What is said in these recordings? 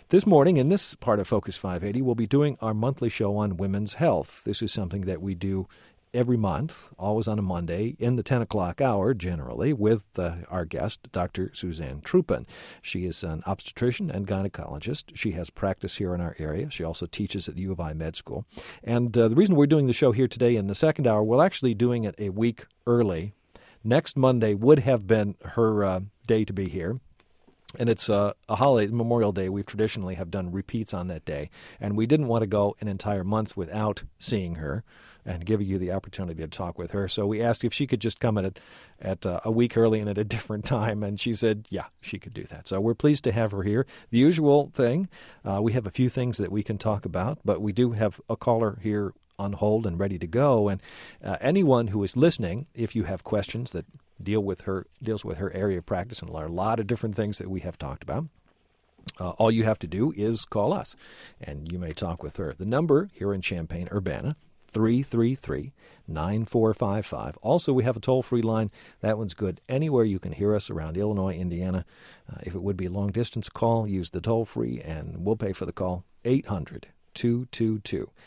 This morning, in this part of Focus 580, we'll be doing our monthly show on women's health. This is something that we do every month, always on a Monday, in the 10 o'clock hour, generally, with our guest, Dr. Suzanne Truppen. She is an obstetrician and gynecologist. She has practice here in our area. She also teaches at the U of I Med School. And the reason we're doing the show here today in the second hour, we're actually doing it a week early. Next Monday would have been her day to be here. And it's a holiday, Memorial Day. We traditionally have done repeats on that day. And we didn't want to go an entire month without seeing her and giving you the opportunity to talk with her. So we asked if she could just come at a week early and at a different time. And she said, yeah, she could do that. So we're pleased to have her here. The usual thing, we have a few things that we can talk about, but we do have a caller here on hold and ready to go. And anyone who is listening, if you have questions that deals with her area of practice, and there are a lot of different things that we have talked about, all you have to do is call us, and you may talk with her. The number here in Champaign-Urbana, 333-9455. Also, we have a toll-free line. That one's good anywhere you can hear us around Illinois, Indiana. If it would be a long-distance call, use the toll-free, and we'll pay for the call. 800-222-9455,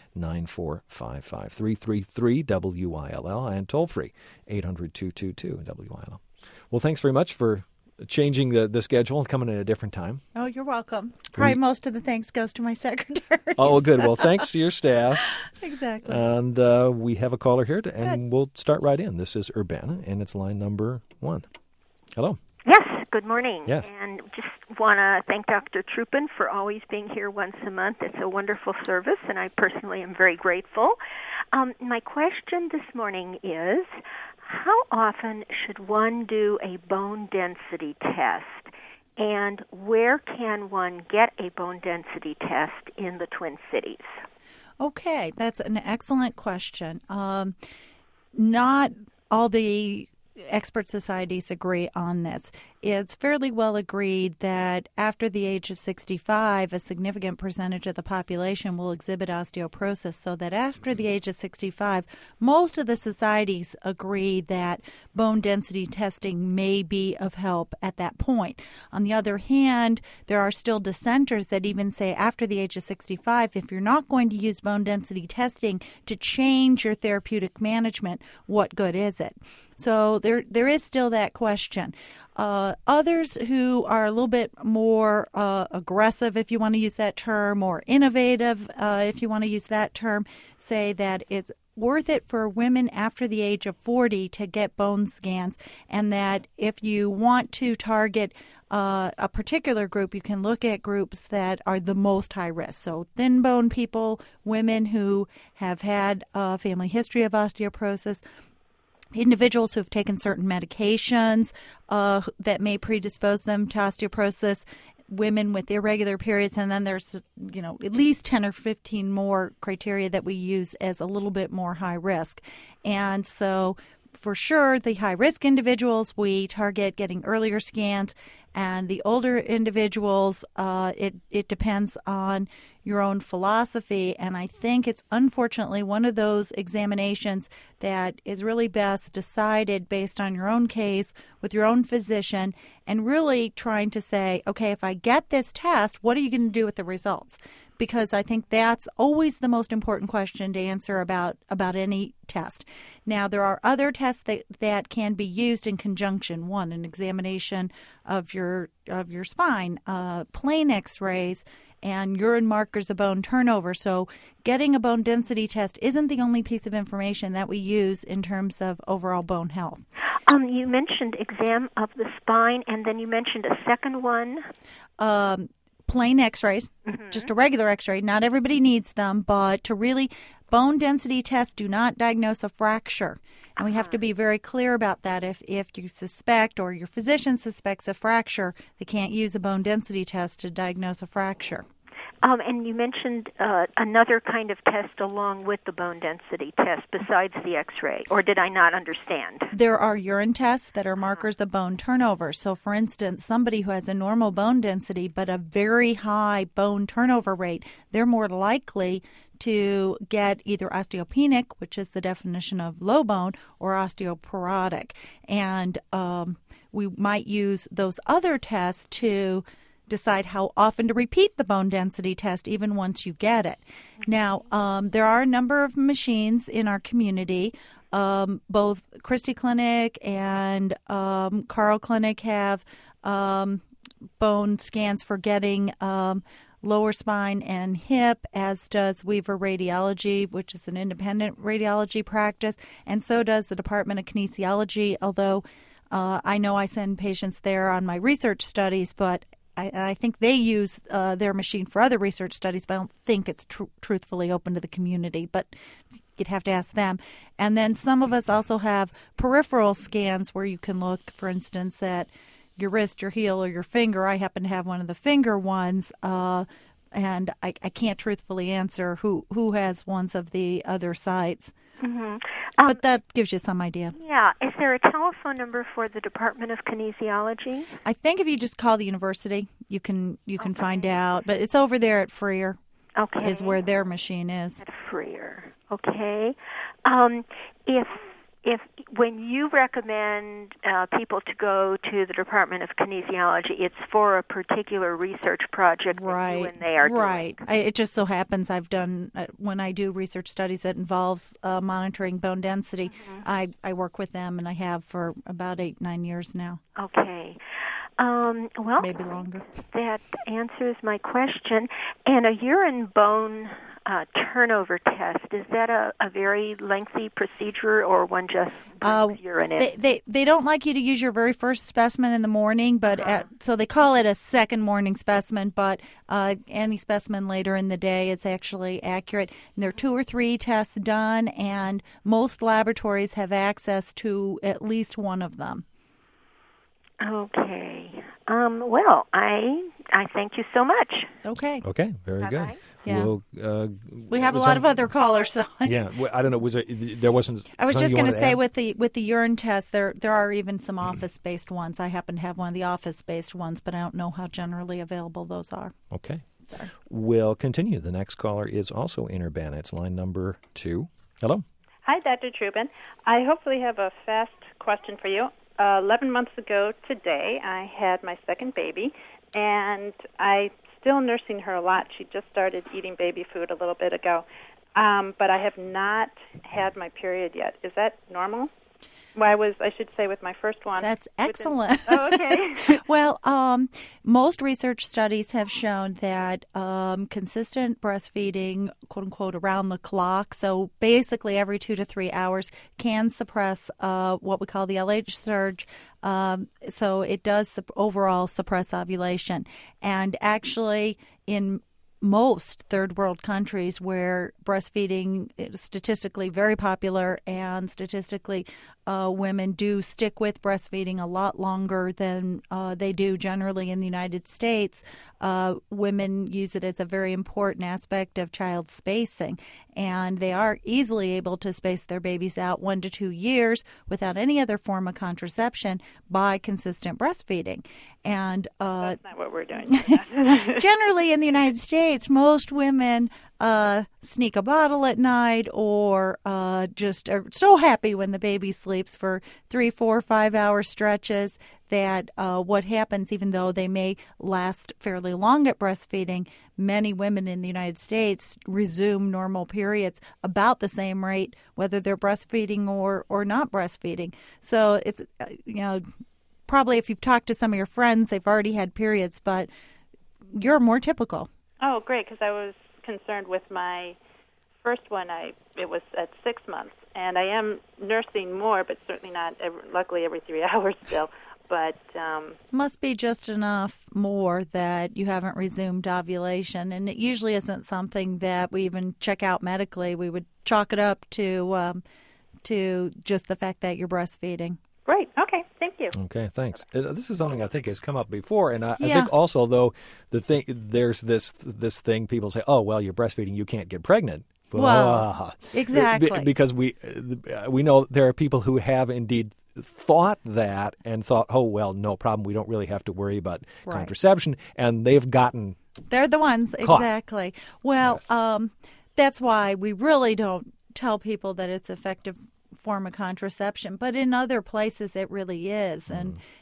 333-WILL, and toll-free, 800-222-WILL. Well, thanks very much for changing the schedule and coming at a different time. Oh, you're welcome. Probably most of the thanks goes to my secretary. Oh, good. Well, thanks to your staff. Exactly. And we have a caller here, and we'll start right in. This is Urbana, and it's line number 1. Hello. Yes, good morning. Yes. And just want to thank Dr. Truppen for always being here once a month. It's a wonderful service, and I personally am very grateful. My question this morning is, how often should one do a bone density test, and where can one get a bone density test in the Twin Cities? Okay, that's an excellent question. Not all the expert societies agree on this. It's fairly well agreed that after the age of 65, a significant percentage of the population will exhibit osteoporosis, so that after the age of 65, most of the societies agree that bone density testing may be of help at that point. On the other hand, there are still dissenters that even say after the age of 65, if you're not going to use bone density testing to change your therapeutic management, what good is it? So there is still that question. Others who are a little bit more aggressive, if you want to use that term, or innovative, if you want to use that term, say that it's worth it for women after the age of 40 to get bone scans, and that if you want to target a particular group, you can look at groups that are the most high risk. So thin bone people, women who have had a family history of osteoporosis, individuals who have taken certain medications that may predispose them to osteoporosis, women with irregular periods, and then there's, at least 10 or 15 more criteria that we use as a little bit more high risk. And so for sure, the high-risk individuals, we target getting earlier scans, and the older individuals, it depends on your own philosophy. And I think it's unfortunately one of those examinations that is really best decided based on your own case with your own physician, and really trying to say, okay, if I get this test, what are you going to do with the results? Because I think that's always the most important question to answer about any test. Now, there are other tests that can be used in conjunction. One, an examination of your spine, plain X-rays, and urine markers of bone turnover. So getting a bone density test isn't the only piece of information that we use in terms of overall bone health. You mentioned exam of the spine, and then you mentioned a second one. Plain X-rays, just a regular X-ray. Not everybody needs them, but to really, bone density tests do not diagnose a fracture. And we have to be very clear about that. If you suspect or your physician suspects a fracture, they can't use a bone density test to diagnose a fracture. And you mentioned another kind of test along with the bone density test besides the X-ray, or did I not understand? There are urine tests that are markers of bone turnover. So, for instance, somebody who has a normal bone density but a very high bone turnover rate, they're more likely to get either osteopenic, which is the definition of low bone, or osteoporotic. And we might use those other tests to decide how often to repeat the bone density test even once you get it. Now, there are a number of machines in our community. Both Christie Clinic and Carle Clinic have bone scans for getting lower spine and hip, as does Weaver Radiology, which is an independent radiology practice, and so does the Department of Kinesiology, although I know I send patients there on my research studies, but I think they use their machine for other research studies, but I don't think it's truthfully open to the community, but you'd have to ask them. And then some of us also have peripheral scans where you can look, for instance, at your wrist, your heel, or your finger. I happen to have one of the finger ones, and I can't truthfully answer who has ones of the other sites. Mm-hmm. But that gives you some idea. Yeah. Is there a telephone number for the Department of Kinesiology? I think if you just call the university, you can find out. But it's over there at Freer. Okay. Is where their machine is. At Freer. Okay. If when you recommend people to go to the Department of Kinesiology, it's for a particular research project that you and they are doing. Right. It just so happens I've done, when I do research studies that involves monitoring bone density, I work with them, and I have for about 8-9 years now. Okay. Well, maybe longer. That answers my question. And a urine bone turnover test, is that a very lengthy procedure, or one just brings urine in? They don't like you to use your very first specimen in the morning, but so they call it a second morning specimen, but any specimen later in the day is actually accurate. And there are 2 or 3 tests done, and most laboratories have access to at least one of them. Okay. Well, I thank you so much. Okay. Okay. Very Bye-bye. good. Yeah. We'll, we have a lot of other callers. So yeah. I don't know. There wasn't. I was just going to say with the urine test, there are even some office-based ones. I happen to have one of the office-based ones, but I don't know how generally available those are. Okay. Sorry. We'll continue. The next caller is also in Urbana. It's line number 2. Hello. Hi, Dr. Trubin. I hopefully have a fast question for you. 11 months ago today, I had my second baby, and I'm still nursing her a lot. She just started eating baby food a little bit ago, but I have not had my period yet. Is that normal? Well, I should say with my first one. That's excellent. Oh, okay. Well, most research studies have shown that consistent breastfeeding, quote unquote, around the clock, so basically every 2 to 3 hours, can suppress what we call the LH surge. So it does overall suppress ovulation. And actually, in most third world countries where breastfeeding is statistically very popular, and statistically women do stick with breastfeeding a lot longer than they do generally in the United States, women use it as a very important aspect of child spacing, and they are easily able to space their babies out 1 to 2 years without any other form of contraception by consistent breastfeeding. And that's not what we're doing. generally in the United States, most women sneak a bottle at night, or just are so happy when the baby sleeps for 3, 4, 5 hour stretches that what happens, even though they may last fairly long at breastfeeding, many women in the United States resume normal periods about the same rate, whether they're breastfeeding or not breastfeeding. So it's, probably if you've talked to some of your friends, they've already had periods, but you're more typical. Oh, great, because I was concerned with my first one. It was at 6 months, and I am nursing more, but certainly not, luckily, every 3 hours still. But must be just enough more that you haven't resumed ovulation, and it usually isn't something that we even check out medically. We would chalk it up to just the fact that you're breastfeeding. Great. Okay. Thank you. Okay. Thanks. This is something I think has come up before, and I think also though there's this thing people say, oh well, you're breastfeeding, you can't get pregnant. Well, exactly. Because we know there are people who have indeed thought that and thought, oh well, no problem, we don't really have to worry about contraception, and they've gotten. They're the ones caught. Exactly. Well, yes. That's why we really don't tell people that it's effective form of contraception, but in other places it really is,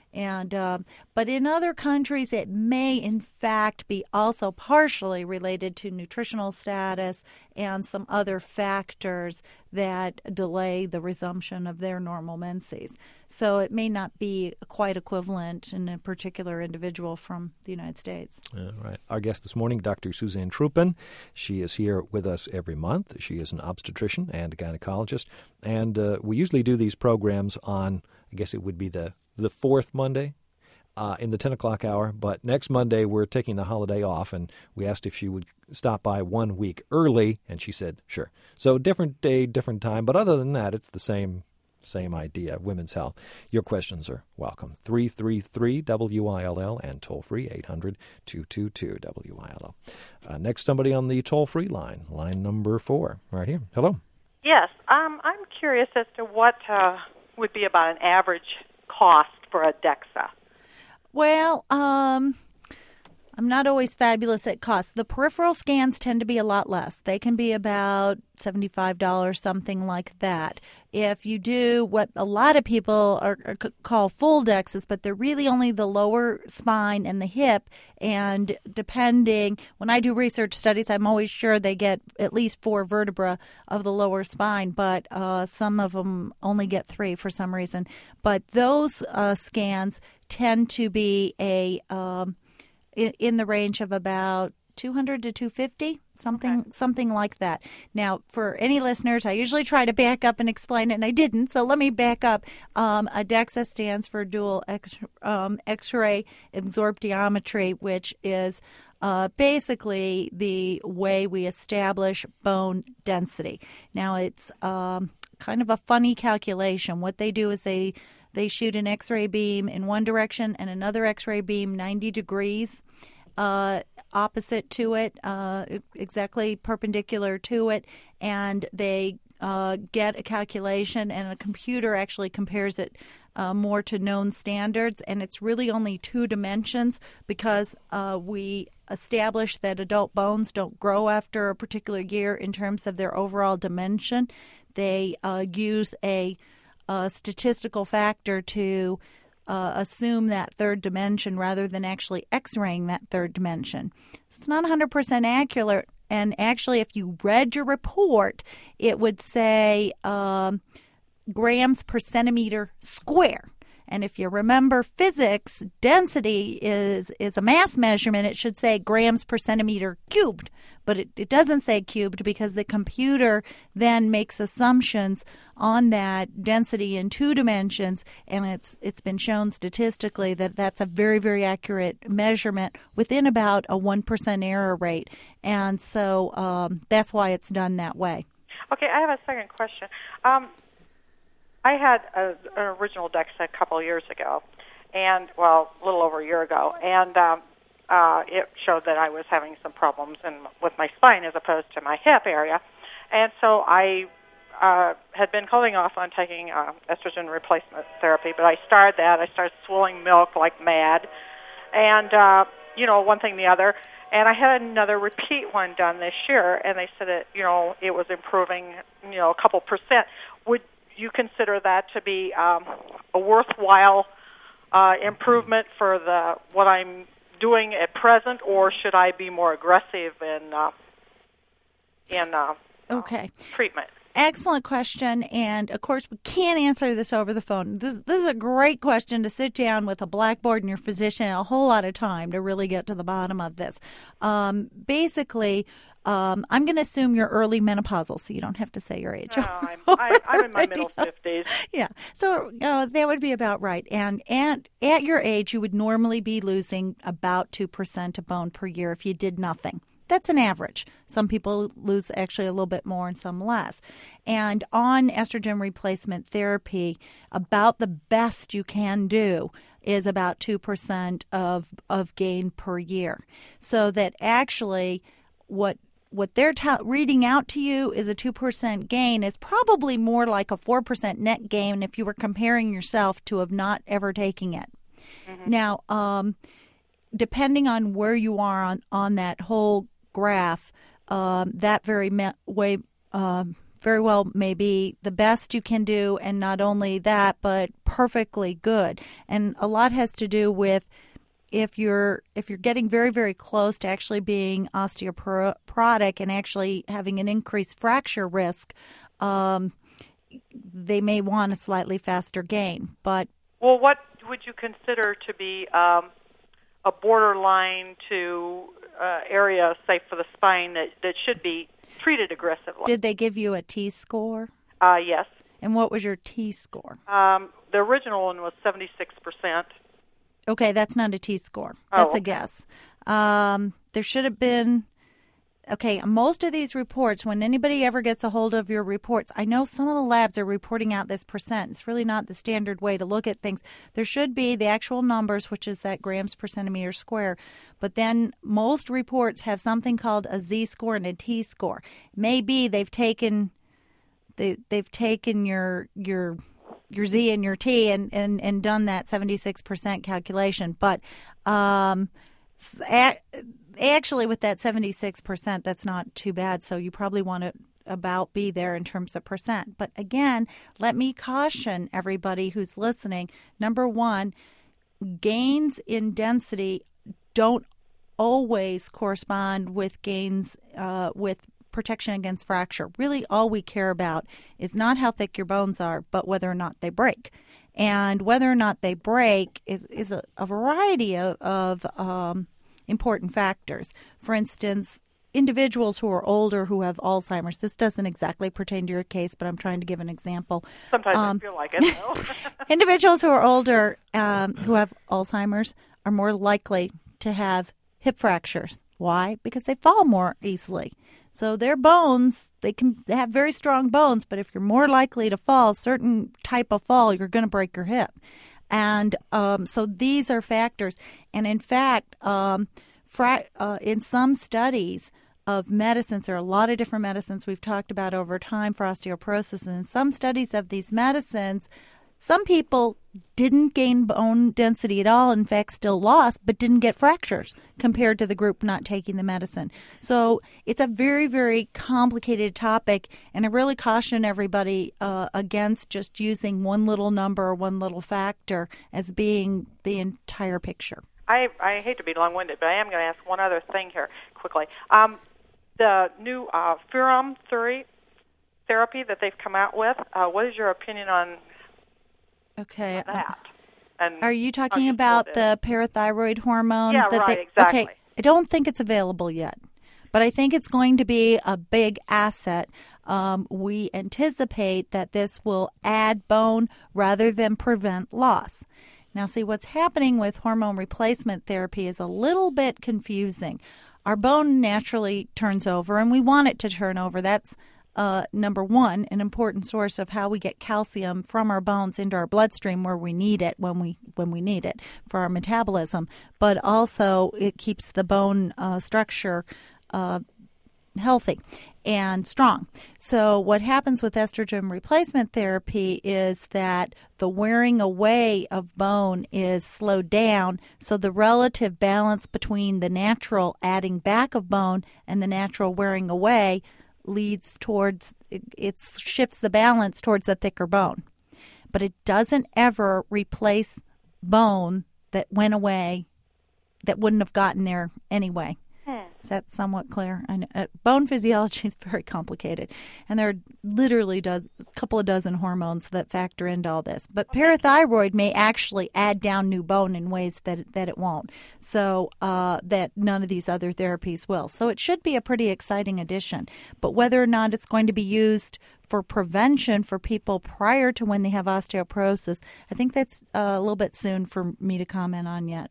And but in other countries, it may in fact be also partially related to nutritional status and some other factors that delay the resumption of their normal menses. So it may not be quite equivalent in a particular individual from the United States. All right. Our guest this morning, Dr. Suzanne Troopin. She is here with us every month. She is an obstetrician and a gynecologist. And we usually do these programs on, I guess it would be the fourth Monday in the 10 o'clock hour. But next Monday, we're taking the holiday off, and we asked if she would stop by 1 week early, and she said, sure. So different day, different time. But other than that, it's the same idea, women's health. Your questions are welcome. 333-WILL and toll-free 800-222-WILL. Next, somebody on the toll-free line number 4, right here. Hello. Yes, I'm curious as to what would be about an average cost for a DEXA. Well, I'm not always fabulous at costs. The peripheral scans tend to be a lot less. They can be about $75, something like that. If you do what a lot of people call full DEXAs, but they're really only the lower spine and the hip, and depending, when I do research studies, I'm always sure they get at least 4 vertebrae of the lower spine, but some of them only get 3 for some reason. But those scans tend to be in the range of about $200 to $250, something like that. Now, for any listeners, I usually try to back up and explain it, and I didn't, so let me back up. A DEXA stands for dual X-ray absorptiometry, which is basically the way we establish bone density. Now, it's kind of a funny calculation. What they do is they shoot an X-ray beam in one direction and another X-ray beam 90 degrees opposite to it, exactly perpendicular to it, and they get a calculation, and a computer actually compares it more to known standards, and it's really only 2 dimensions because we establish that adult bones don't grow after a particular year in terms of their overall dimension. They use a statistical factor to assume that third dimension rather than actually X-raying that third dimension. It's not 100% accurate, and actually if you read your report, it would say grams per centimeter square. And if you remember physics, density is a mass measurement. It should say grams per centimeter cubed, but it doesn't say cubed because the computer then makes assumptions on that density in 2 dimensions, and it's been shown statistically that that's a very, very accurate measurement within about a 1% error rate. And so that's why it's done that way. Okay, I have a second question. I had an original DEXA a couple of years ago, and, well, a little over a year ago, and it showed that I was having some problems with my spine as opposed to my hip area. And so I had been holding off on taking estrogen replacement therapy, but I started that. I started swilling milk like mad, and, one thing the other. And I had another repeat one done this year, and they said that, it was improving, a couple percent. Would you consider that to be a worthwhile improvement for what I'm doing at present, or should I be more aggressive in treatment? Excellent question, and of course we can't answer this over the phone. This is a great question to sit down with a blackboard and your physician and a whole lot of time to really get to the bottom of this. Basically, I'm going to assume you're early menopausal, so you don't have to say your age. No, I'm in my middle 50s. Yeah, so that would be about right. And at your age, you would normally be losing about 2% of bone per year if you did nothing. That's an average. Some people lose actually a little bit more and some less. And on estrogen replacement therapy, about the best you can do is about 2% of gain per year. So that actually what they're reading out to you is a 2% gain is probably more like a 4% net gain if you were comparing yourself to have not ever taking it. Mm-hmm. Now, depending on where you are on that whole graph, that very very well may be the best you can do, and not only that, but perfectly good. And a lot has to do with if you're getting very, very close to actually being osteoporotic and actually having an increased fracture risk, they may want a slightly faster gain. But well, what would you consider to be a borderline to area, say, for the spine that should be treated aggressively? Did they give you a T-score? Yes. And what was your T-score? The original one was 76%. Okay, that's not a T-score. That's a guess. There should have been... Okay, most of these reports, when anybody ever gets a hold of your reports, I know some of the labs are reporting out this percent. It's really not the standard way to look at things. There should be the actual numbers, which is that grams per centimeter square. But then most reports have something called a Z-score and a T-score. Maybe they've taken your Z and your T and done that 76% calculation. But actually, with that 76%, that's not too bad. So you probably want to about be there in terms of percent. But again, let me caution everybody who's listening. Number one, gains in density don't always correspond with gains with protection against fracture. Really, all we care about is not how thick your bones are, but whether or not they break. And whether or not they break is a variety of important factors. For instance, individuals who are older who have Alzheimer's. This doesn't exactly pertain to your case, but I'm trying to give an example. Sometimes I feel like it, though. Individuals who are older who have Alzheimer's are more likely to have hip fractures. Why? Because they fall more easily. So their bones, they have very strong bones, but if you're more likely to fall, certain type of fall, you're going to break your hip. And so these are factors. And in fact, in some studies of medicines, there are a lot of different medicines we've talked about over time for osteoporosis. And in some studies of these medicines, some people didn't gain bone density at all, in fact, still lost, but didn't get fractures compared to the group not taking the medicine. So it's a very, very complicated topic, and I really caution everybody against just using one little number or one little factor as being the entire picture. I hate to be long-winded, but I am going to ask one other thing here quickly. The new Ferrum therapy that they've come out with, what is your opinion on that? And are you talking about the parathyroid hormone? Yeah, right, exactly. Okay, I don't think it's available yet, but I think it's going to be a big asset. We anticipate that this will add bone rather than prevent loss. Now, see, what's happening with hormone replacement therapy is a little bit confusing. Our bone naturally turns over, and we want it to turn over. That's number one, an important source of how we get calcium from our bones into our bloodstream where we need it when we need it for our metabolism. But also, it keeps the bone structure healthy and strong. So what happens with estrogen replacement therapy is that the wearing away of bone is slowed down, so the relative balance between the natural adding back of bone and the natural wearing away leads towards, it shifts the balance towards a thicker bone. But it doesn't ever replace bone that went away that wouldn't have gotten there anyway. Is that somewhat clear? I know, bone physiology is very complicated, and there are literally a couple of dozen hormones that factor into all this. But parathyroid may actually add down new bone in ways that it won't, so that none of these other therapies will. So it should be a pretty exciting addition. But whether or not it's going to be used for prevention for people prior to when they have osteoporosis, I think that's a little bit soon for me to comment on yet.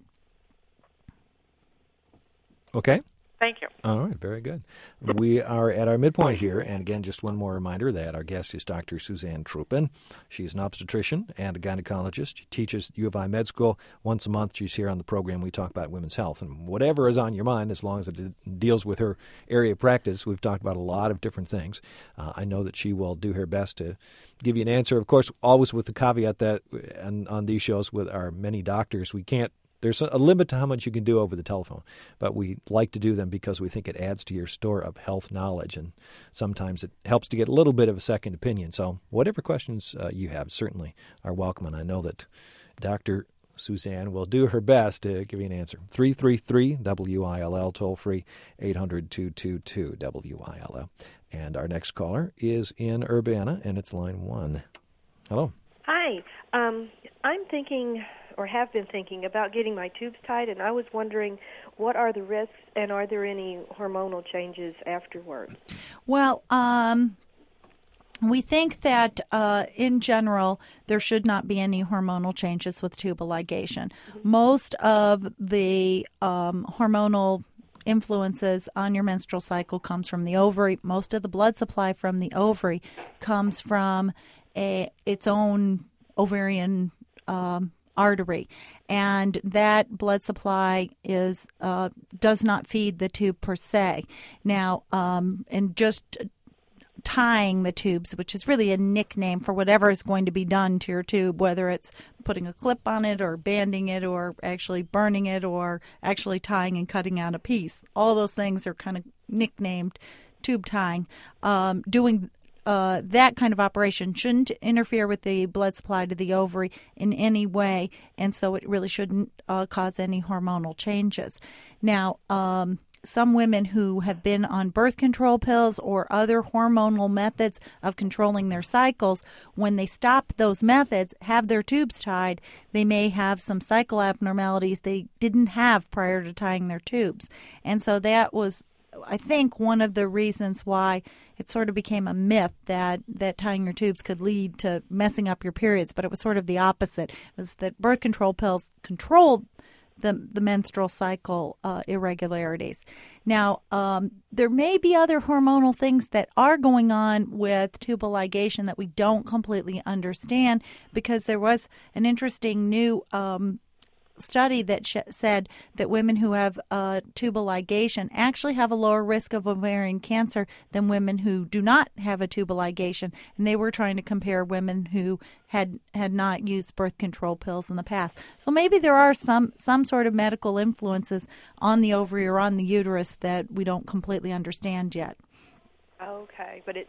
Okay. Thank you. All right, very good. We are at our midpoint here, and again, just one more reminder that our guest is Dr. Suzanne Troopin. She's an obstetrician and a gynecologist. She teaches U of I Med School. Once a month, she's here on the program. We talk about women's health, and whatever is on your mind, as long as it deals with her area of practice, we've talked about a lot of different things. I know that she will do her best to give you an answer. Of course, always with the caveat that on these shows with our many doctors, we can't There's a limit to how much you can do over the telephone, but we like to do them because we think it adds to your store of health knowledge, and sometimes it helps to get a little bit of a second opinion. So whatever questions you have certainly are welcome, and I know that Dr. Suzanne will do her best to give you an answer. 333-WILL, toll-free, 800-222-WILL. And our next caller is in Urbana, and it's line 1. Hello. Hi. I'm thinking, or have been thinking, about getting my tubes tied, and I was wondering what are the risks, and are there any hormonal changes afterwards? Well, we think that in general there should not be any hormonal changes with tubal ligation. Most of the hormonal influences on your menstrual cycle comes from the ovary. Most of the blood supply from the ovary comes from its own ovarian artery, and that blood supply does not feed the tube per se. Now, and just tying the tubes, which is really a nickname for whatever is going to be done to your tube, whether it's putting a clip on it or banding it or actually burning it or actually tying and cutting out a piece. All those things are kind of nicknamed tube tying. Doing that kind of operation shouldn't interfere with the blood supply to the ovary in any way, and so it really shouldn't cause any hormonal changes. Now, some women who have been on birth control pills or other hormonal methods of controlling their cycles, when they stop those methods, have their tubes tied, they may have some cycle abnormalities they didn't have prior to tying their tubes. And so that was, I think, one of the reasons why it sort of became a myth that tying your tubes could lead to messing up your periods, but it was sort of the opposite. It was that birth control pills controlled the menstrual cycle irregularities. Now, there may be other hormonal things that are going on with tubal ligation that we don't completely understand, because there was an interesting new study that said that women who have tubal ligation actually have a lower risk of ovarian cancer than women who do not have a tubal ligation. And they were trying to compare women who had not used birth control pills in the past. So maybe there are some sort of medical influences on the ovary or on the uterus that we don't completely understand yet. Okay, but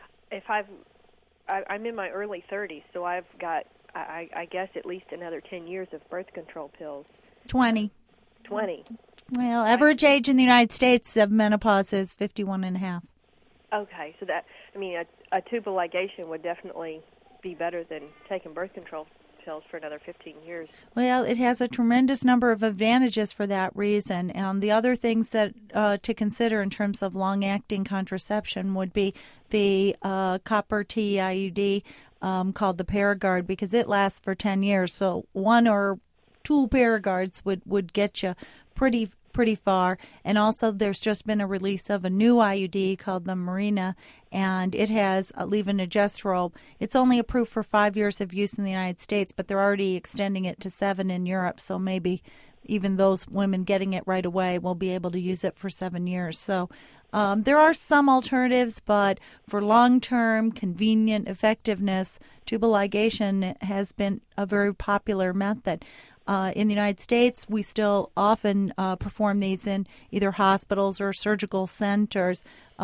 I'm in my early 30s, so I've got, I guess, at least another 10 years of birth control pills. 20. 20. Well, average age in the United States of menopause is 51 and a half. Okay, so that, I mean, a tubal ligation would definitely be better than taking birth control pills for another 15 years. Well, it has a tremendous number of advantages for that reason. And the other things that to consider in terms of long-acting contraception would be the copper T IUD called the Paragard, because it lasts for 10 years. So 1 or 2 Paragards would get you pretty far. And also there's just been a release of a new IUD called the Mirena, and it has levonorgestrel. It's only approved for 5 years of use in the United States, but they're already extending it to 7 in Europe. So maybe even those women getting it right away will be able to use it for 7 years. So there are some alternatives, but for long-term, convenient effectiveness, tubal ligation has been a very popular method. In the United States, we still often perform these in either hospitals or surgical centers,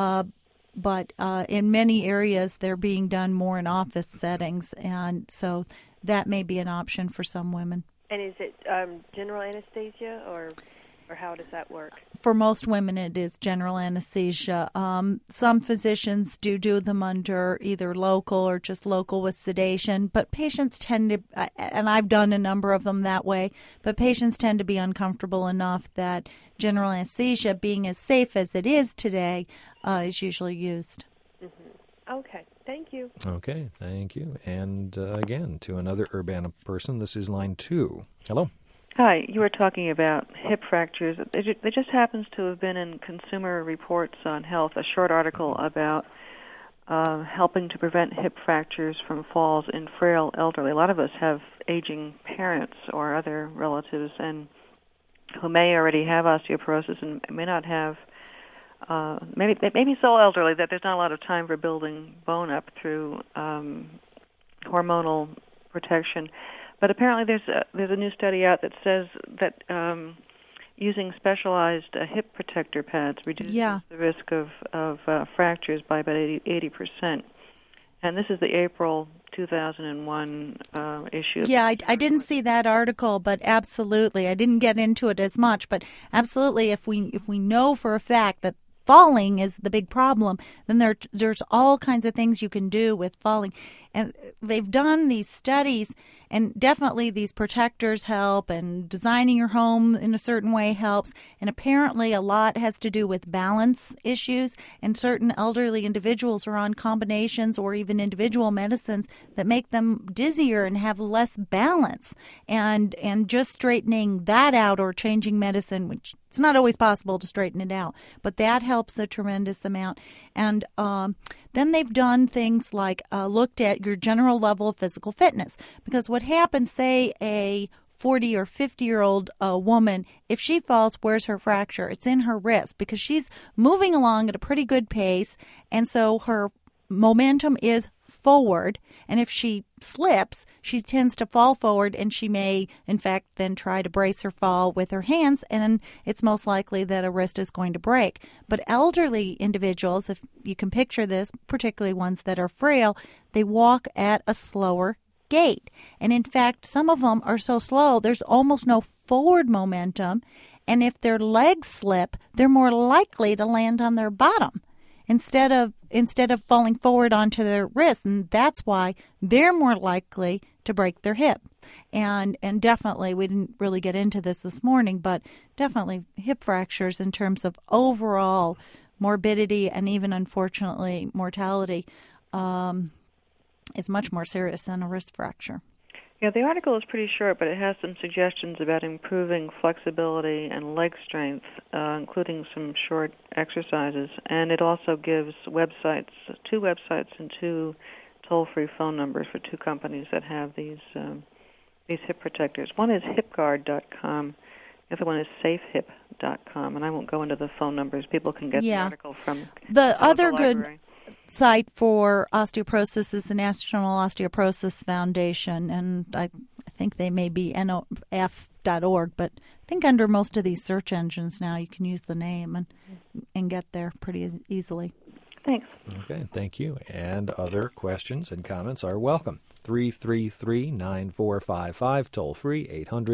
but in many areas they're being done more in office settings, and so that may be an option for some women. And is it general anesthesia, or how does that work? For most women, it is general anesthesia. Some physicians do them under either local or just local with sedation, but patients tend to, and I've done a number of them that way, but patients tend to be uncomfortable enough that general anesthesia, being as safe as it is today, is usually used. Mm-hmm. Okay. Thank you. Okay, thank you. And again, to another Urbana person, this is line 2. Hello. Hi, you were talking about hip fractures. There just happens to have been in Consumer Reports on Health a short article about helping to prevent hip fractures from falls in frail elderly. A lot of us have aging parents or other relatives and who may already have osteoporosis and may not have, maybe so elderly that there's not a lot of time for building bone up through hormonal protection. But apparently there's a new study out that says that using specialized hip protector pads reduces the risk of fractures by about 80%. And this is the April 2001 issue. Yeah, I didn't see that article, but absolutely. I didn't get into it as much, but absolutely, if we know for a fact that falling is the big problem, then there's all kinds of things you can do with falling. And they've done these studies, and definitely these protectors help, and designing your home in a certain way helps. And apparently a lot has to do with balance issues, and certain elderly individuals are on combinations or even individual medicines that make them dizzier and have less balance. And just straightening that out, or changing medicine, which it's not always possible to straighten it out, but that helps a tremendous amount. And then they've done things like looked at your general level of physical fitness. Because what happens, say a 40 or 50-year-old woman, if she falls, where's her fracture? It's in her wrist, because she's moving along at a pretty good pace, and so her momentum is forward, and if she slips, she tends to fall forward, and she may, in fact, then try to brace her fall with her hands, and it's most likely that a wrist is going to break. But elderly individuals, if you can picture this, particularly ones that are frail, they walk at a slower gait. And in fact, some of them are so slow, there's almost no forward momentum, and if their legs slip, they're more likely to land on their bottom instead of falling forward onto their wrist, and that's why they're more likely to break their hip. And definitely, we didn't really get into this morning, but definitely hip fractures in terms of overall morbidity and even, unfortunately, mortality is much more serious than a wrist fracture. Yeah, the article is pretty short, but it has some suggestions about improving flexibility and leg strength, including some short exercises. And it also gives two websites and 2 toll-free phone numbers for 2 companies that have these hip protectors. One is hipguard.com. The other one is safehip.com. And I won't go into the phone numbers. People can get the article from the other library. Good site for osteoporosis is the National Osteoporosis Foundation, and I think they may be NOF.org, but I think under most of these search engines now you can use the name and get there pretty easily. Thanks. Okay, thank you. And other questions and comments are welcome. 333-9455, toll free,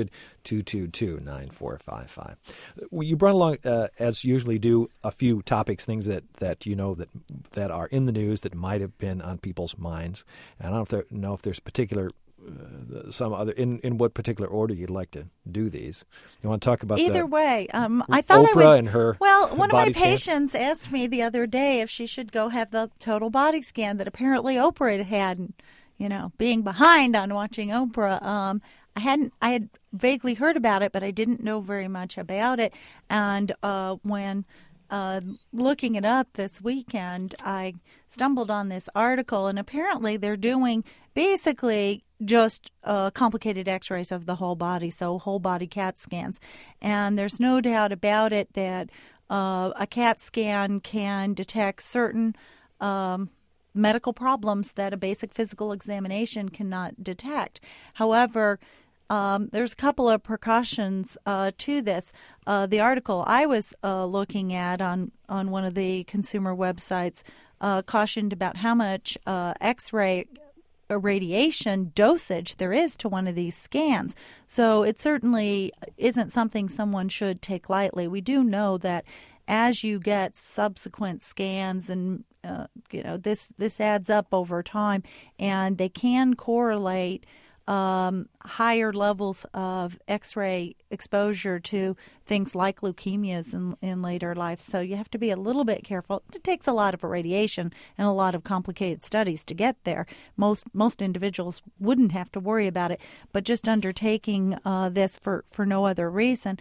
800-222-9455. Well, you brought along, as you usually do, a few topics, things that you know that are in the news that might have been on people's minds. And I don't know if there's particular some other in what particular order you'd like to do these. You want to talk about either way? I Oprah thought I would, and her. Well, one of my scan? patients asked me the other day if she should go have the total body scan that apparently Oprah had. You know, being behind on watching Oprah, I had vaguely heard about it, but I didn't know very much about it. And when looking it up this weekend, I stumbled on this article, and apparently they're doing basically just complicated x-rays of the whole body, so whole body CAT scans. And there's no doubt about it that a CAT scan can detect certain medical problems that a basic physical examination cannot detect. However, there's a couple of precautions to this. The article I was looking at on one of the consumer websites cautioned about how much X-ray radiation dosage there is to one of these scans. So it certainly isn't something someone should take lightly. We do know that as you get subsequent scans and this adds up over time, and they can correlate higher levels of X-ray exposure to things like leukemias in later life. So you have to be a little bit careful. It takes a lot of irradiation and a lot of complicated studies to get there. Most individuals wouldn't have to worry about it, but just undertaking this for no other reason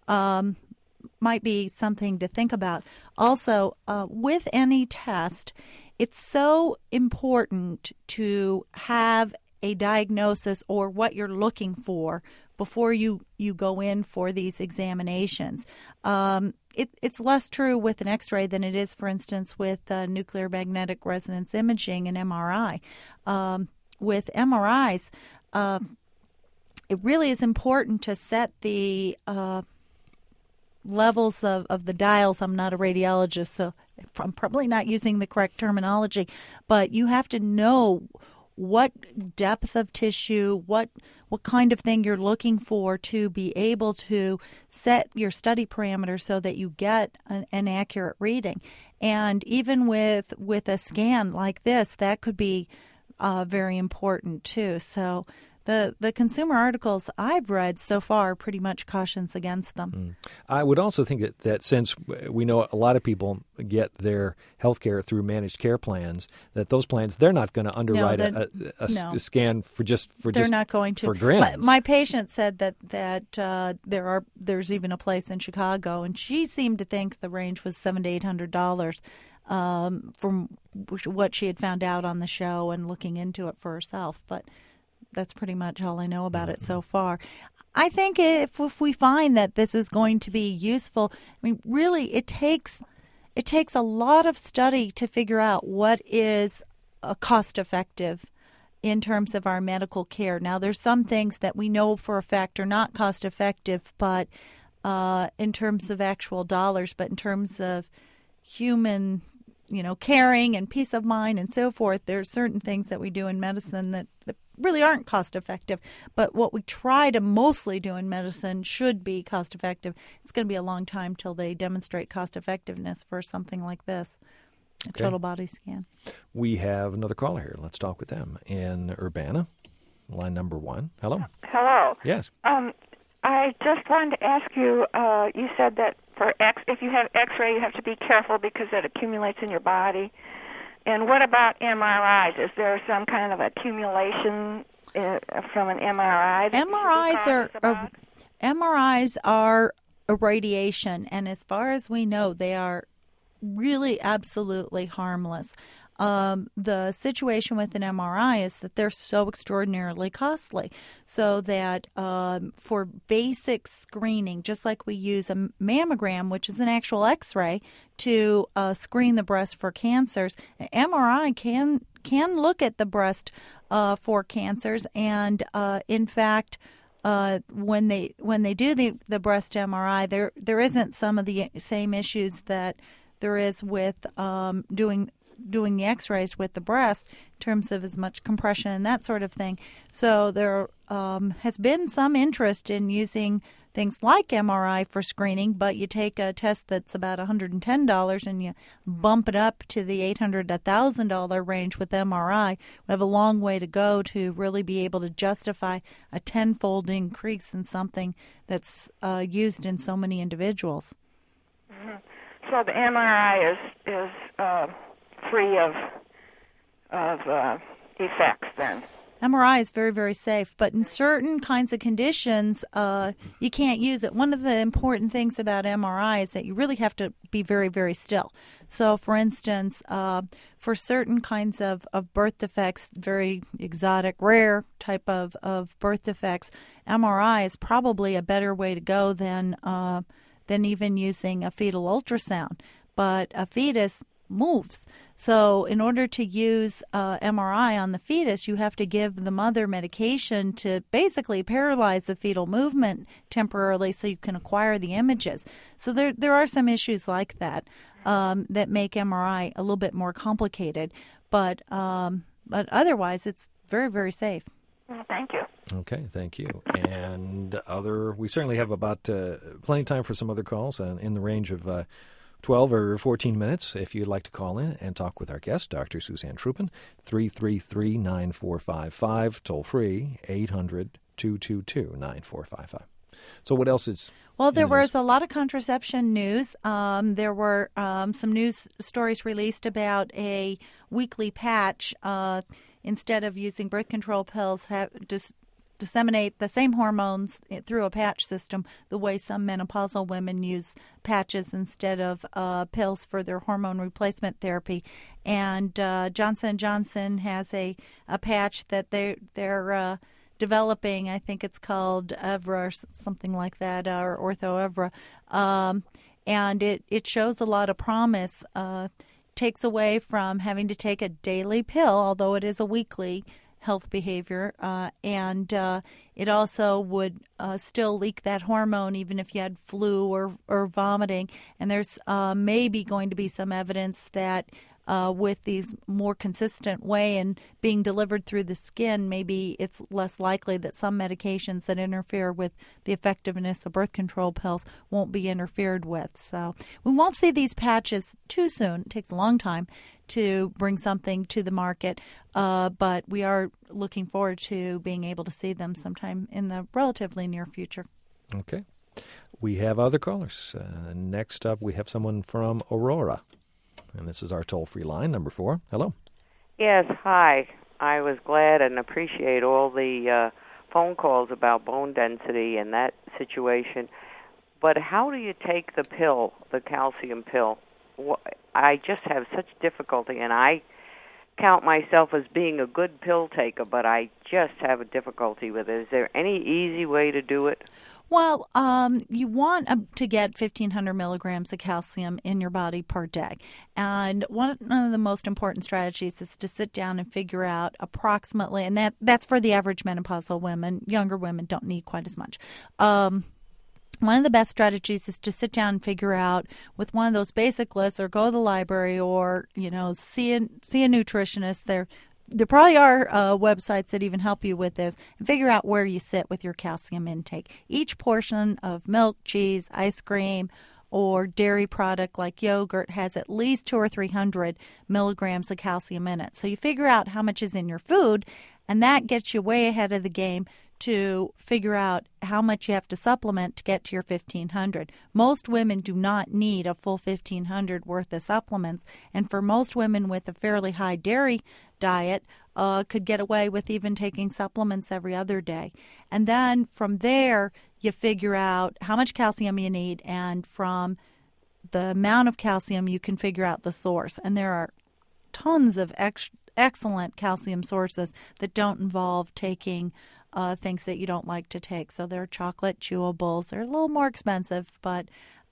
might be something to think about. Also, with any test, it's so important to have a diagnosis or what you're looking for before you go in for these examinations. It's less true with an X-ray than it is, for instance, with nuclear magnetic resonance imaging and MRI. With MRIs, it really is important to set the levels of the dials. I'm not a radiologist, so I'm probably not using the correct terminology, but you have to know what depth of tissue, what kind of thing you're looking for to be able to set your study parameters so that you get an accurate reading. And even with a scan like this, that could be very important too. So the consumer articles I've read so far pretty much cautions against them. I would also think that since we know a lot of people get their health care through managed care plans, that those plans, they're not going to underwrite a scan they're not going to. For grins. My patient said that there's even a place in Chicago, and she seemed to think the range was $700 to $800 from what she had found out on the show and looking into it for herself. But that's pretty much all I know about it so far. I think if we find that this is going to be useful, I mean, really, it takes a lot of study to figure out what is cost effective in terms of our medical care. Now, there's some things that we know for a fact are not cost effective, but in terms of actual dollars, but in terms of human, caring and peace of mind and so forth, there's certain things that we do in medicine that really aren't cost effective. But what we try to mostly do in medicine should be cost effective. It's going to be a long time till they demonstrate cost effectiveness for something like this, a total body scan. We have another caller here. Let's talk with them. In Urbana, line number 1. Hello. Hello. Yes. I just wanted to ask you, you said that if you have X-ray, you have to be careful because it accumulates in your body. And what about MRIs? Is there some kind of accumulation from an MRI? MRIs are irradiation, and as far as we know, they are really absolutely harmless. The situation with an MRI is that they're so extraordinarily costly, so that for basic screening, just like we use a mammogram, which is an actual X-ray, to screen the breast for cancers, an MRI can look at the breast for cancers, and in fact, when they do the breast MRI, there isn't some of the same issues that there is with doing the X-rays with the breast in terms of as much compression and that sort of thing. So there has been some interest in using things like MRI for screening, but you take a test that's about $110 and you bump it up to the $800 to $1,000 range with MRI. We have a long way to go to really be able to justify a tenfold increase in something that's used in so many individuals. Mm-hmm. So the MRI is free of effects then? MRI is very, very safe, but in certain kinds of conditions, you can't use it. One of the important things about MRI is that you really have to be very, very still. So, for instance, for certain kinds of birth defects, very exotic, rare type of birth defects, MRI is probably a better way to go than even using a fetal ultrasound. But a fetus moves. So in order to use MRI on the fetus, you have to give the mother medication to basically paralyze the fetal movement temporarily so you can acquire the images. So there are some issues like that that make MRI a little bit more complicated. But otherwise, it's very, very safe. Well, thank you. Okay, thank you. And we certainly have about plenty of time for some other calls in the range of 12 or 14 minutes if you'd like to call in and talk with our guest, Dr. Suzanne Troopin, 333-9455, toll free, 800-222-9455. So what else is... Well, there was a lot of contraception news. There were some news stories released about a weekly patch. Instead of using birth control pills, disseminate the same hormones through a patch system the way some menopausal women use patches instead of pills for their hormone replacement therapy. And Johnson & Johnson has a patch that they're developing. I think it's called Evra or something like that, or Ortho Evra. And it shows a lot of promise. Takes away from having to take a daily pill, although it is a weekly, health behavior, and it also would still leak that hormone even if you had flu or vomiting. And there's maybe going to be some evidence that with these more consistent way and being delivered through the skin, maybe it's less likely that some medications that interfere with the effectiveness of birth control pills won't be interfered with. So we won't see these patches too soon. It takes a long time to bring something to the market, but we are looking forward to being able to see them sometime in the relatively near future. Okay. We have other callers. Next up, we have someone from Aurora. And this is our toll-free line, number 4. Hello. Yes, hi. I was glad and appreciate all the phone calls about bone density and that situation. But how do you take the pill, the calcium pill? I just have such difficulty, and I count myself as being a good pill taker, but I just have a difficulty with it. Is there any easy way to do it? Well, you want to get 1,500 milligrams of calcium in your body per day. And one of the most important strategies is to sit down and figure out approximately, and that's for the average menopausal women. Younger women don't need quite as much. One of the best strategies is to sit down and figure out with one of those basic lists, or go to the library, or see a nutritionist. There probably are websites that even help you with this, and figure out where you sit with your calcium intake. Each portion of milk, cheese, ice cream, or dairy product like yogurt has at least 200 or 300 milligrams of calcium in it. So you figure out how much is in your food, and that gets you way ahead of the game to figure out how much you have to supplement to get to your 1,500. Most women do not need a full 1,500 worth of supplements, and for most women with a fairly high dairy diet, could get away with even taking supplements every other day. And then from there, you figure out how much calcium you need, and from the amount of calcium, you can figure out the source. And there are tons of excellent calcium sources that don't involve taking things that you don't like to take. So there are chocolate chewables. They're a little more expensive, but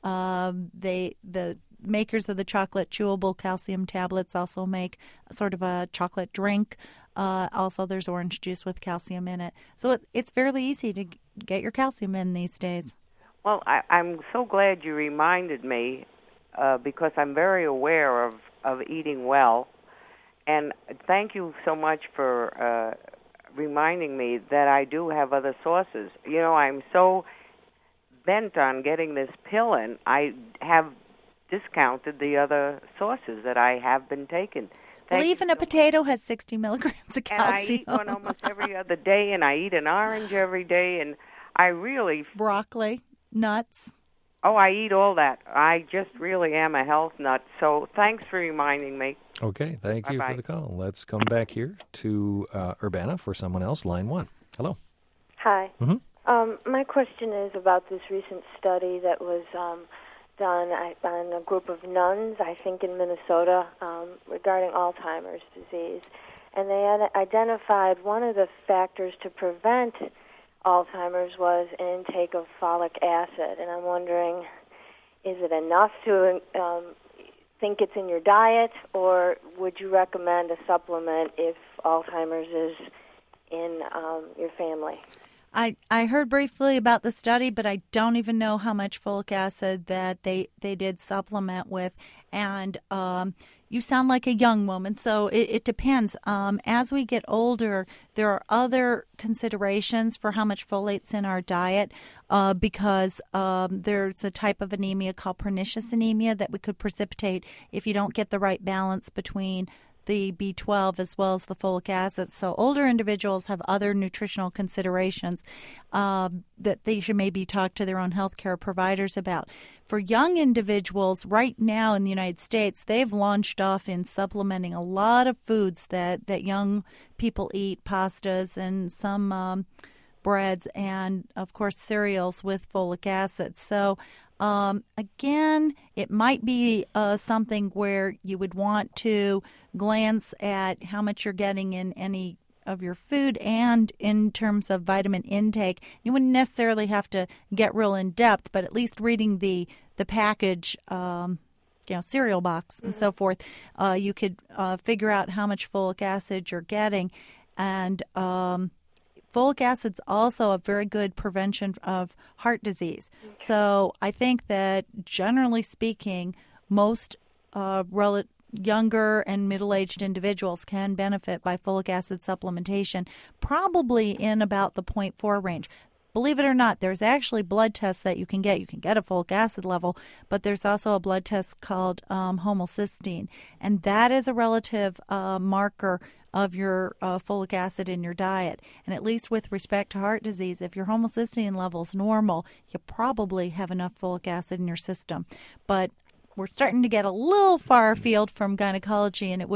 the makers of the chocolate chewable calcium tablets also make sort of a chocolate drink. Also, there's orange juice with calcium in it. So it's fairly easy to get your calcium in these days. Well, I'm so glad you reminded me because I'm very aware of eating well. And thank you so much for reminding me that I do have other sources. I'm so bent on getting this pill in, I have discounted the other sources that I have been taking. Well, even a potato has 60 milligrams of calcium. And I eat one almost every other day, and I eat an orange every day, and I really... Broccoli, nuts. Oh, I eat all that. I just really am a health nut, so thanks for reminding me. Okay, thank you for the call. Let's come back here to Urbana for someone else, line 1. Hello. Hi. Mm-hmm. My question is about this recent study that was done on a group of nuns, I think in Minnesota, regarding Alzheimer's disease. And they had identified one of the factors to prevent Alzheimer's was an intake of folic acid. And I'm wondering, is it enough to think it's in your diet, or would you recommend a supplement if Alzheimer's is in your family? I heard briefly about the study, but I don't even know how much folic acid that they did supplement with. And you sound like a young woman, so it depends. As we get older, there are other considerations for how much folate's in our diet because there's a type of anemia called pernicious anemia that we could precipitate if you don't get the right balance between the B12 as well as the folic acid. So older individuals have other nutritional considerations that they should maybe talk to their own healthcare providers about. For young individuals, right now in the United States, they've launched off in supplementing a lot of foods that young people eat, pastas and some breads and, of course, cereals with folic acid. So again, it might be something where you would want to glance at how much you're getting in any of your food and in terms of vitamin intake. You wouldn't necessarily have to get real in depth, but at least reading the package, cereal box and so forth, you could figure out how much folic acid you're getting. And folic acid's also a very good prevention of heart disease. So I think that generally speaking, most younger and middle-aged individuals can benefit by folic acid supplementation, probably in about the 0.4 range. Believe it or not, there's actually blood tests that you can get. You can get a folic acid level, but there's also a blood test called homocysteine, and that is a relative marker of your folic acid in your diet. And at least with respect to heart disease, if your homocysteine level's normal, you probably have enough folic acid in your system. But we're starting to get a little far afield from gynecology, and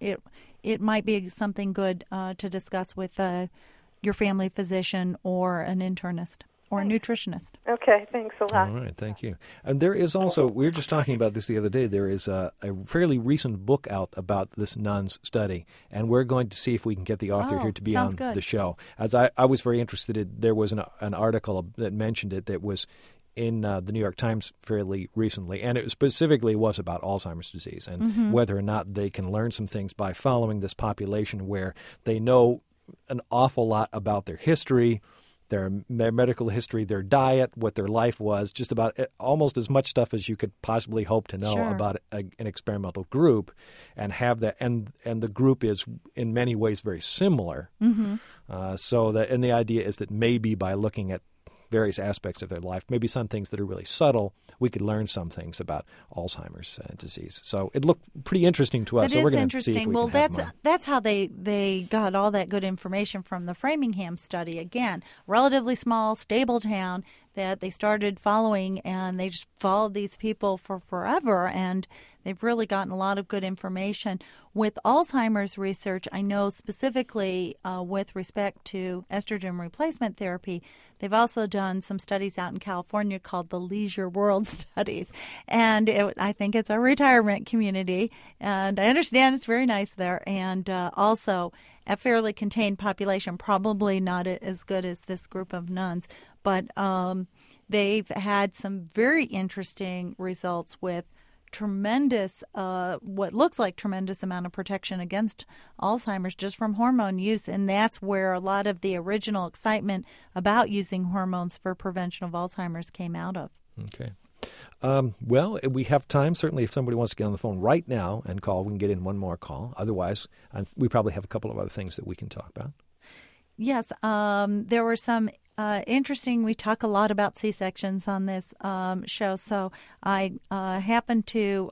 it might be something good to discuss with your family physician or an internist or a nutritionist. Okay, thanks a lot. All right, thank you. And there is also, we were just talking about this the other day, there is a fairly recent book out about this nuns study, and we're going to see if we can get the author here to be on the show. As I was very interested, there was an article that mentioned it that was in the New York Times fairly recently, and it specifically was about Alzheimer's disease and whether or not they can learn some things by following this population where they know an awful lot about their history, their medical history, their diet, what their life was, just about almost as much stuff as you could possibly hope to know about an experimental group, and have that. And the group is in many ways very similar. So that, and the idea is that maybe by looking at various aspects of their life, maybe some things that are really subtle, we could learn some things about Alzheimer's disease. So it looked pretty interesting to us. It so is we're interesting. See if we well, can that's how they got all that good information from the Framingham study. Again, relatively small, stable town that they started following, and they just followed these people for forever, and they've really gotten a lot of good information. With Alzheimer's research, I know specifically with respect to estrogen replacement therapy, they've also done some studies out in California called the Leisure World Studies, and I think it's a retirement community, and I understand it's very nice there, and also a fairly contained population, probably not as good as this group of nuns, but they've had some very interesting results with tremendous, what looks like tremendous amount of protection against Alzheimer's just from hormone use, and that's where a lot of the original excitement about using hormones for prevention of Alzheimer's came out of. Okay. Well, we have time. Certainly, if somebody wants to get on the phone right now and call, we can get in one more call. Otherwise, we probably have a couple of other things that we can talk about. Yes, there were some interesting. We talk a lot about C-sections on this show, so I happened to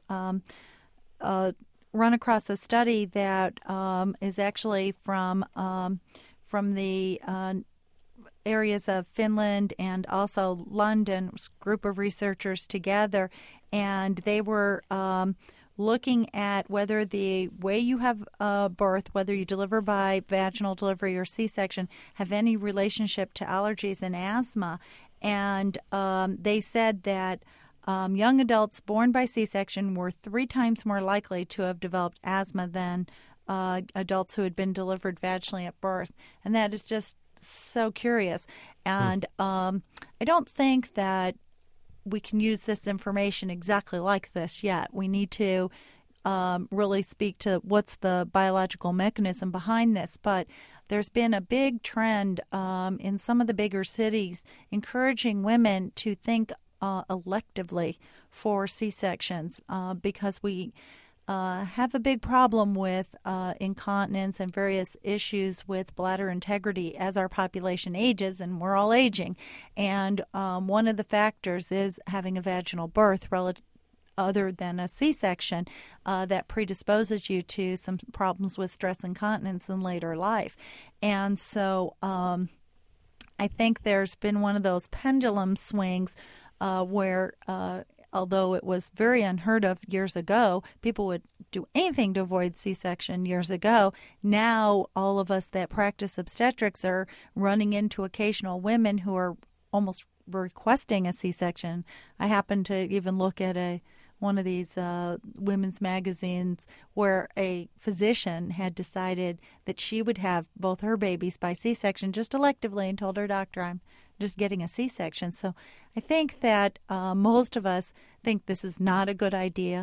run across a study that is actually from the areas of Finland and also London, a group of researchers together, and they were looking at whether the way you have birth, whether you deliver by vaginal delivery or C-section, have any relationship to allergies and asthma. And they said that young adults born by C-section were 3 times more likely to have developed asthma than adults who had been delivered vaginally at birth. And that is just so curious. And I don't think that we can use this information exactly like this yet. We need to really speak to what's the biological mechanism behind this. But there's been a big trend in some of the bigger cities encouraging women to think electively for C-sections because we have a big problem with incontinence and various issues with bladder integrity as our population ages, and we're all aging. And one of the factors is having a vaginal birth other than a C-section that predisposes you to some problems with stress incontinence in later life. And so I think there's been one of those pendulum swings where although it was very unheard of years ago, people would do anything to avoid C-section years ago. Now all of us that practice obstetrics are running into occasional women who are almost requesting a C-section. I happened to even look at one of these women's magazines where a physician had decided that she would have both her babies by C-section just electively and told her doctor, I'm just getting a C-section. So I think that most of us think this is not a good idea.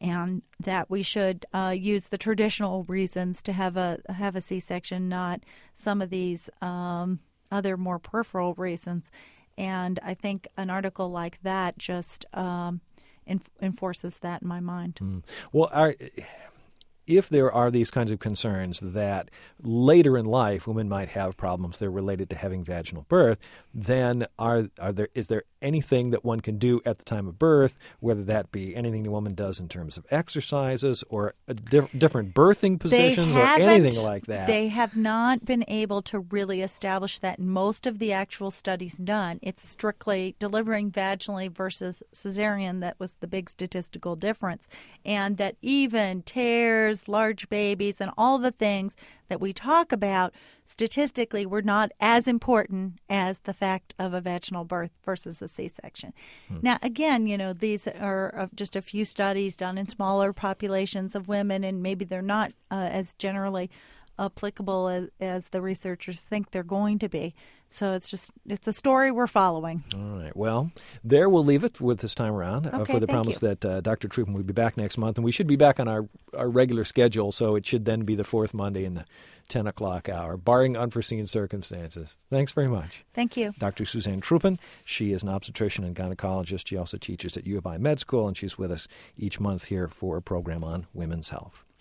and that we should use the traditional reasons to have a C-section, not some of these other more peripheral reasons. And I think an article like that just enforces that in my mind. Well, if there are these kinds of concerns that later in life women might have problems that are related to having vaginal birth, then is there anything that one can do at the time of birth, whether that be anything the woman does in terms of exercises or different birthing positions or anything like that? They have not been able to really establish that in most of the actual studies done. It's strictly delivering vaginally versus cesarean that was the big statistical difference, and that even tears, large babies, and all the things that we talk about statistically were not as important as the fact of a vaginal birth versus a C-section. Now, again, these are just a few studies done in smaller populations of women, and maybe they're not as generally applicable as the researchers think they're going to be. So it's a story we're following. All right. Well, there we'll leave it with this time around Okay, for the promise that Dr. Troupin will be back next month. And we should be back on our regular schedule, so it should then be the fourth Monday in the 10 o'clock hour, barring unforeseen circumstances. Thanks very much. Thank you. Dr. Suzanne Troupin. She is an obstetrician and gynecologist. She also teaches at U of I Med School, and she's with us each month here for a program on women's health.